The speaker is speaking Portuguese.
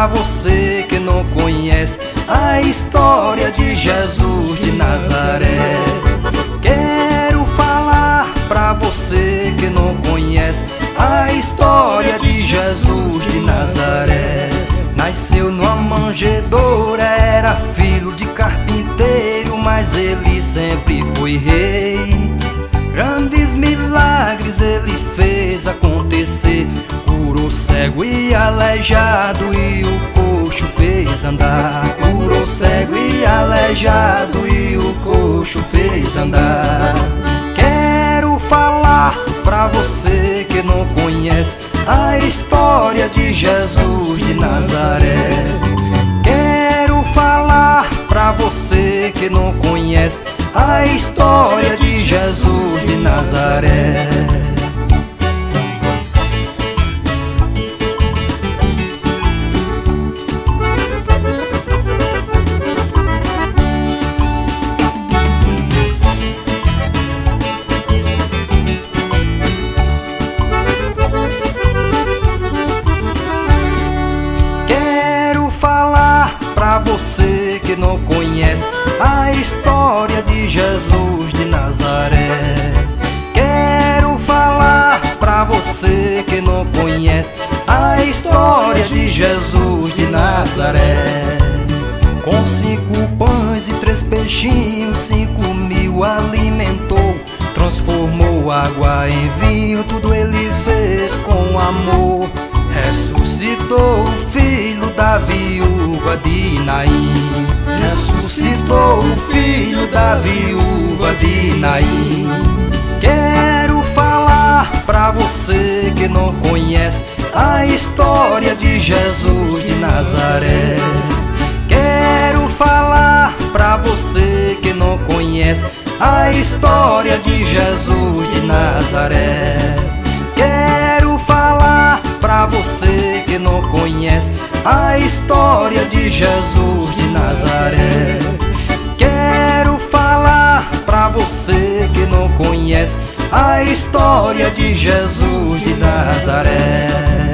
pra você que não conhece a história de Jesus de Nazaré. Quero falar pra você que não conhece a história de Jesus de Nazaré. Nasceu numa manjedoura, era filho de carpinteiro, mas ele sempre foi rei. Grandes milagres ele fez acontecer, curou cego e aleijado e o coxo fez andar. Curou cego e aleijado e o coxo fez andar. Quero falar pra você que não conhece a história de Jesus de Nazaré. Quero falar pra você que não conhece a história de Jesus de Nazaré. Pra você que não conhece a história de Jesus de Nazaré. Quero falar pra você que não conhece a história de Jesus de Nazaré. Com 5 pães e 3 peixinhos, 5.000 alimentou. Transformou água em vinho, tudo ele fez com amor. Ressuscitou o filho da viúva de Naim. Ressuscitou o filho da viúva de Naim. Quero falar pra você que não conhece a história de Jesus de Nazaré. Quero falar pra você que não conhece a história de Jesus de Nazaré. Quero falar pra você que não conhece a história de Jesus de Nazaré. Quero falar pra você que não conhece a história de Jesus de Nazaré.